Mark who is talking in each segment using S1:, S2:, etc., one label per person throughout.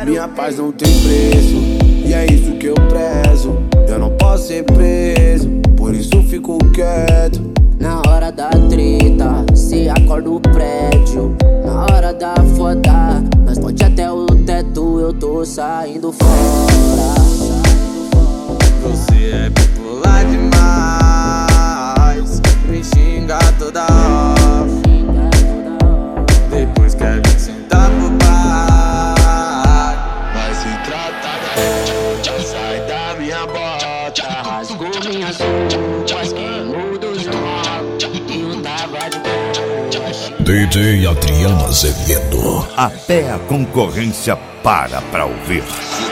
S1: Minha paz não tem preço, e é isso que eu prezo. Eu não posso ser preso, por isso fico quieto.
S2: Na hora da treta, cê acorda o prédio. Na hora da foda, nós pode até o teto. Eu tô saindo fora.
S3: Você é bipolar demais, me xinga toda hora. Depois quer vir sentar pro bar.
S1: Vai se tratar, já sai da minha bota.
S2: Rasgou minhas roupas, queimou dos maus. E eu tava de boa.
S4: DJ Adriano Azevedo. Até a concorrência para pra ouvir.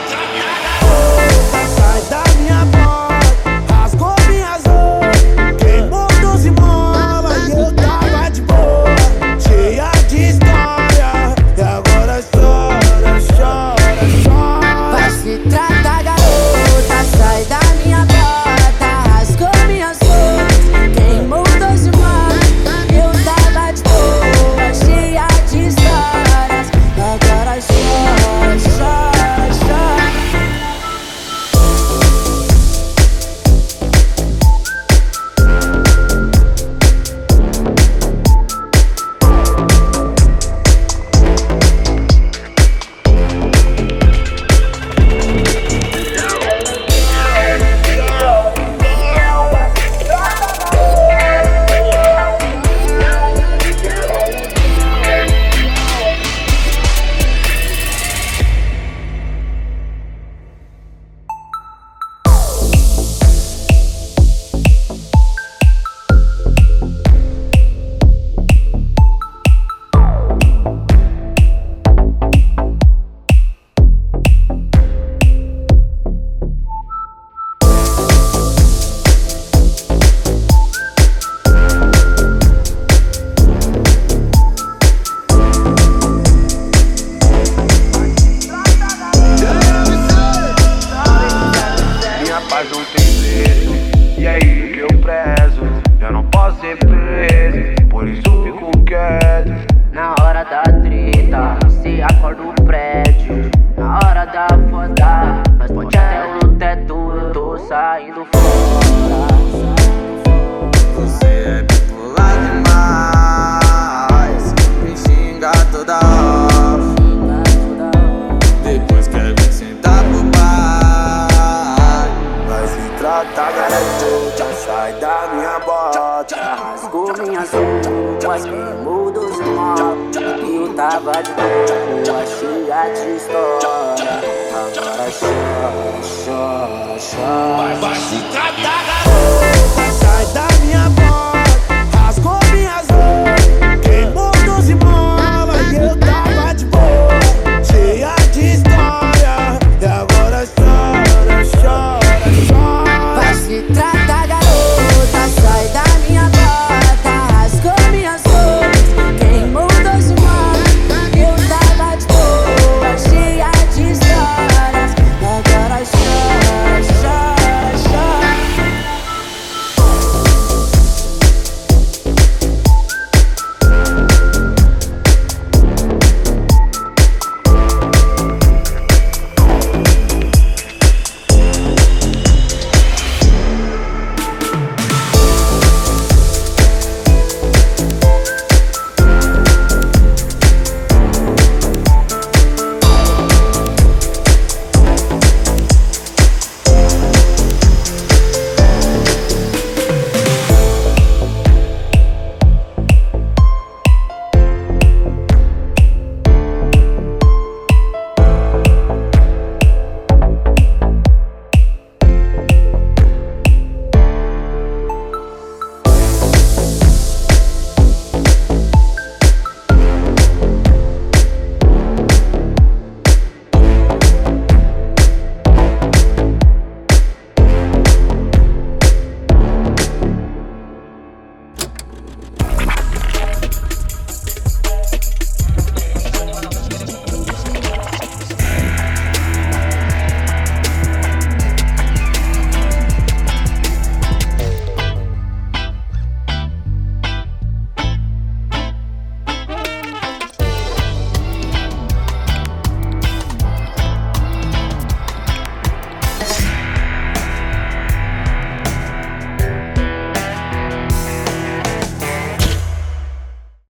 S1: Sai da minha bota, rasgou minhas roupas, queimou 12 molas e eu tava de boa, cheia de história, e agora chora, chora, chora.
S2: Vai se tratar, garota, sai da minha bota. Rasgou minhas roupas, queimou 12 malas. Eu tava de boa, cheia de histórias. Agora chora, chora, chora.
S1: Paz não tem preço, e é isso que eu prezo. Eu não posso ser preso, por isso fico quieto.
S2: Na hora da treta, cê acorda o prédio. Na hora da foda, nós pode até o teto. Eu tô saindo fora.
S3: Você é bipolar demais, me xinga toda hora. Depois quer vir sentar pro bar.
S1: Vai se tratar, garota, sai da minha bota.
S2: Rasgou minhas roupas, queimou dos maus. E eu tava de boa, cheia de história. Agora chora, chora, chora.
S1: Vai se tratar,